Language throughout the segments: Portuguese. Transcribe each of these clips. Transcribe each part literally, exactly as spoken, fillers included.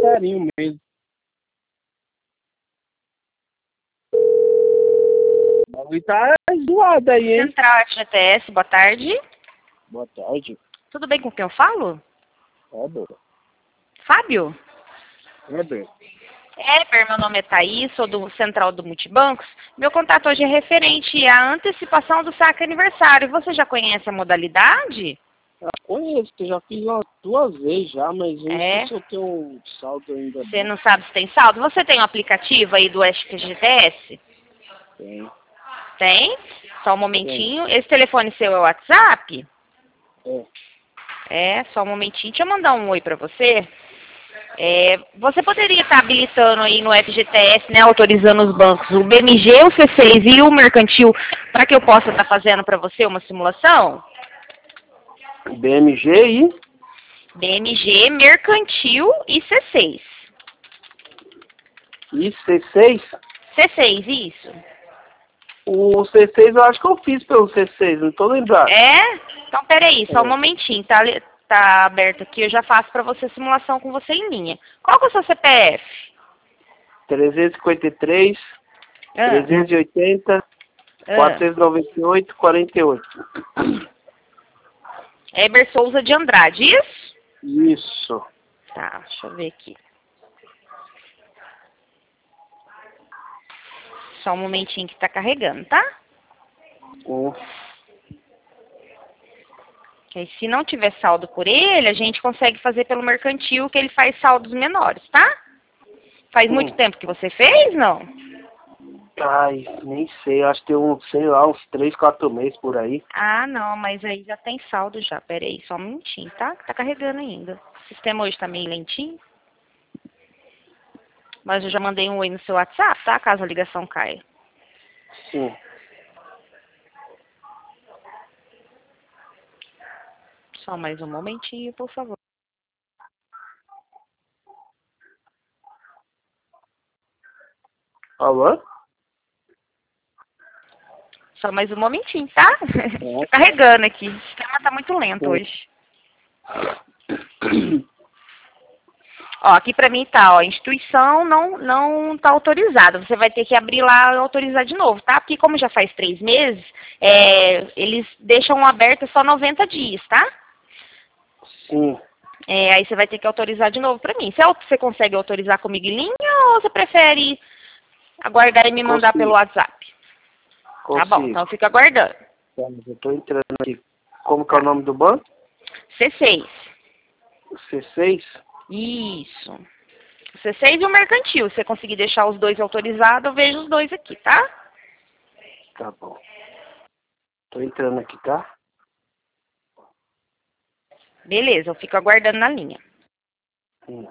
carinho mesmo. O bagulho tá zoado aí, hein? Central F G T S, boa tarde. Boa tarde. Tudo bem com quem eu falo? Heber. Fábio? Heber. Heber, meu nome é Thaís, sou do Central do Multibancos. Meu contato hoje é referente à antecipação do saque aniversário. Você já conhece a modalidade? Eu conheço, eu já fiz umas duas vezes já, mas eu É? não sei se eu tenho um saldo ainda. Você não sabe se tem saldo? Você tem um aplicativo aí do F G T S? Tem. Tem? Só um momentinho. Esse telefone seu é o WhatsApp? É. É, só um momentinho. Deixa eu mandar um oi pra você. É, você poderia estar habilitando aí no F G T S, né, autorizando os bancos, o B M G, o C seis e o Mercantil, para que eu possa estar fazendo para você uma simulação? B M G e? B M G, Mercantil e C seis. E C seis? C seis, isso. O C seis eu acho que eu fiz pelo C seis, não tô lembrado. É? Então, peraí, só um É. momentinho, tá, ali- tá aberto aqui, eu já faço para você a simulação com você em linha. Qual que é o seu C P F? trezentos e cinquenta e três, Ah, trezentos e oitenta, ah. quatrocentos e noventa e oito, quarenta e oito. Heber Souza de Andrade, isso? Isso. Tá, deixa eu ver aqui. Só um momentinho que tá carregando, tá? Um. Que aí, se não tiver saldo por ele, a gente consegue fazer pelo Mercantil, que ele faz saldos menores, tá? Faz muito Hum. tempo que você fez, não? Ai, nem sei, acho que tem uns, sei lá, uns três, quatro meses por aí. Ah, não, mas aí já tem saldo já. Pera aí, só um minutinho, tá? Tá carregando ainda. O sistema hoje tá meio lentinho. Mas eu já mandei um oi no seu WhatsApp, tá? Caso a ligação caia. Sim. Só mais um momentinho, por favor. Alô? Só mais um momentinho, tá? É. Tá carregando aqui. O sistema tá muito lento hoje. Ó, aqui pra mim tá, ó, instituição não, não tá autorizada. Você vai ter que abrir lá e autorizar de novo, tá? Porque como já faz três meses, é, eles deixam aberto só noventa dias, tá? Sim. É, aí você vai ter que autorizar de novo pra mim. Você, você consegue autorizar comigo em linha ou você prefere aguardar e me mandar Consigo. pelo WhatsApp? Consigo. Tá bom, então eu fico aguardando. Tá, mas eu tô entrando aqui. Como que é o nome do banco? C seis. C seis? Isso. O C seis e o Mercantil. Se você conseguir deixar os dois autorizados, eu vejo os dois aqui, tá? Tá bom. Tô entrando aqui, tá? Beleza, eu fico aguardando na linha. Hum.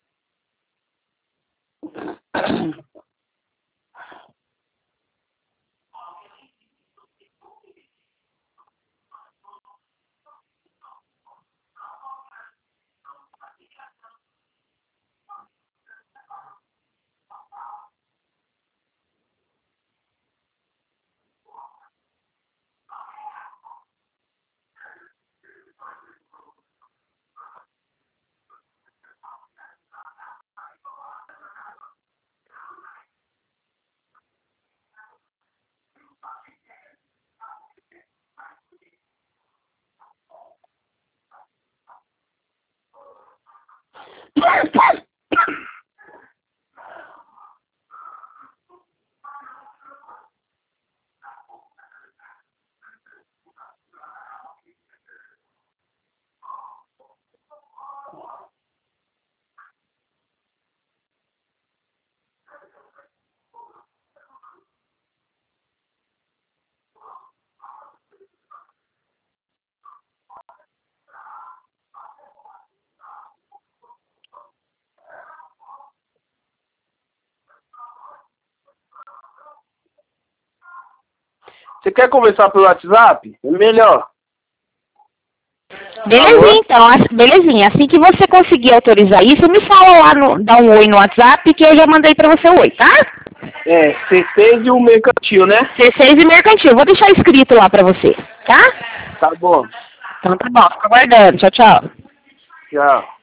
Você quer conversar pelo WhatsApp? É melhor. Belezinha, então. As- Belezinha. Assim que você conseguir autorizar isso, me fala lá, no, dá um oi no WhatsApp que eu já mandei pra você o oi, tá? É, C seis e o Mercantil, né? C seis e Mercantil. Vou deixar escrito lá pra você, tá? Tá bom. Então tá bom, fico aguardando. Tchau, tchau. Tchau.